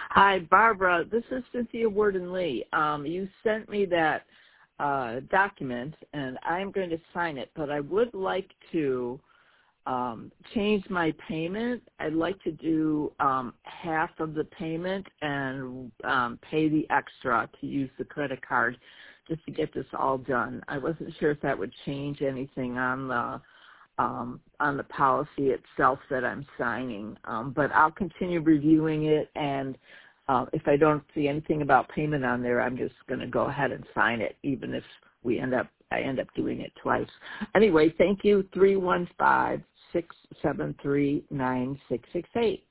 Hi, Barbara. This is Cynthia Worden Lee. You sent me that document, and I'm going to sign it, but I would like to change my payment. I'd like to do half of the payment and pay the extra to use the credit card just to get this all done. I wasn't sure if that would change anything on the policy itself that I'm signing, but I'll continue reviewing it, and if I don't see anything about payment on there, I'm just going to go ahead and sign it, even if I end up doing it twice. Anyway, thank you. 315-673-9668.